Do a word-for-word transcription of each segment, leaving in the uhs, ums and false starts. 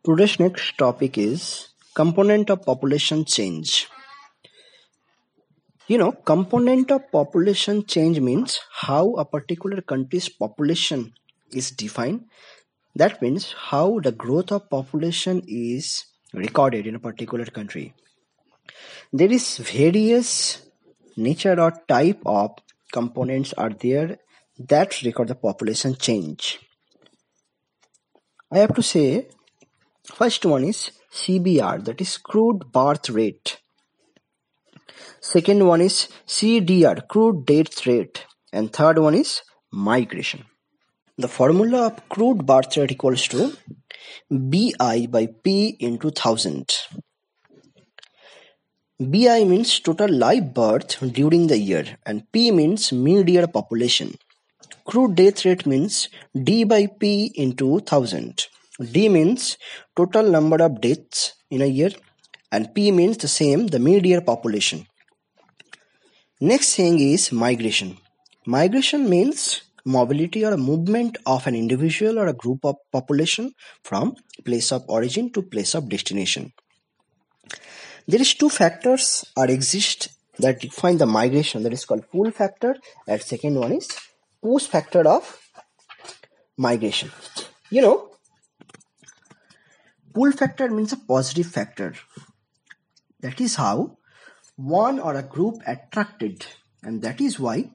Today's next topic is component of population change. You know, component of population change means how a particular country's population is defined. That means how the growth of population is recorded in a particular country. There is various nature or type of components are there that record the population change. I have to say, first one is C B R, that is crude birth rate. Second one is C D R, crude death rate. And third one is migration. The formula of crude birth rate equals to B I by P into one thousand. B I means total live birth during the year and P means mid-year population. Crude death rate means D by P into one thousand. D means total number of deaths in a year and P means the same, the mid-year population. Next thing is migration. Migration means mobility or movement of an individual or a group of population from place of origin to place of destination. There is two factors are exist that define the migration, that is called pull factor, and second one is push factor of migration. You know, pull factor means a positive factor. That is how one or a group attracted, and that is why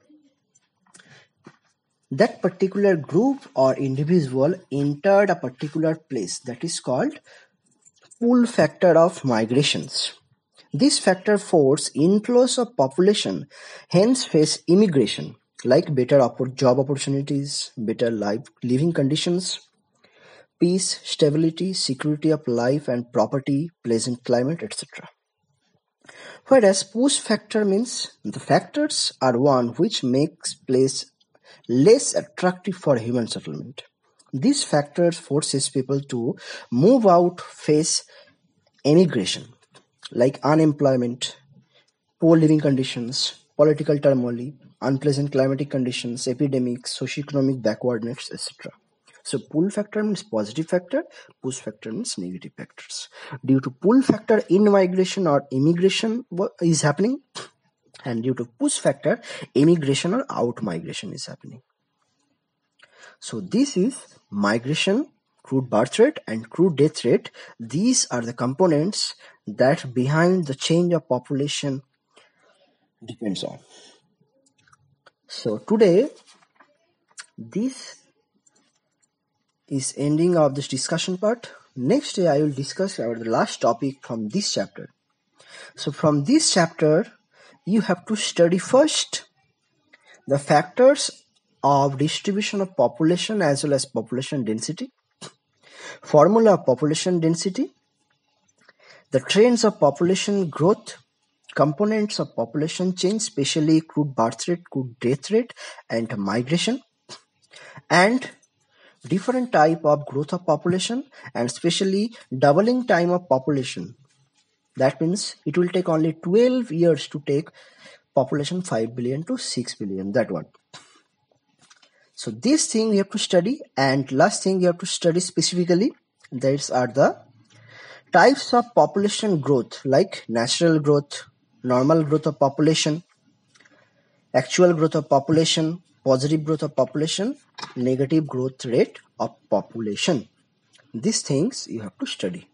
that particular group or individual entered a particular place. That is called pull factor of migrations. This factor force inflows of population, hence face immigration, like better job opportunities, better life living conditions, peace, stability, security of life and property, pleasant climate, et cetera. Whereas push factor means the factors are one which makes place less attractive for human settlement. These factors forces people to move out, face emigration, like unemployment, poor living conditions, political turmoil, unpleasant climatic conditions, epidemics, socioeconomic backwardness, et cetera. So pull factor means positive factor, push factor means negative factors. Due to pull factor, in migration or immigration is happening, and due to push factor, immigration or out migration is happening. So this is migration, crude birth rate and crude death rate. These are the components that behind the change of population depends on. So today, this is ending of this discussion part. Next day I will discuss about the last topic from this chapter. So from this chapter, you have to study first the factors of distribution of population as well as population density, formula of population density, the trends of population growth, components of population change, especially crude birth rate, crude death rate, and migration, and different type of growth of population, and especially doubling time of population. That means it will take only twelve years to take population five billion to six billion, that one. So this thing we have to study, and last thing we have to study specifically, these are the types of population growth, like natural growth, normal growth of population, actual growth of population, positive growth of population, negative growth rate of population. These things you have to study.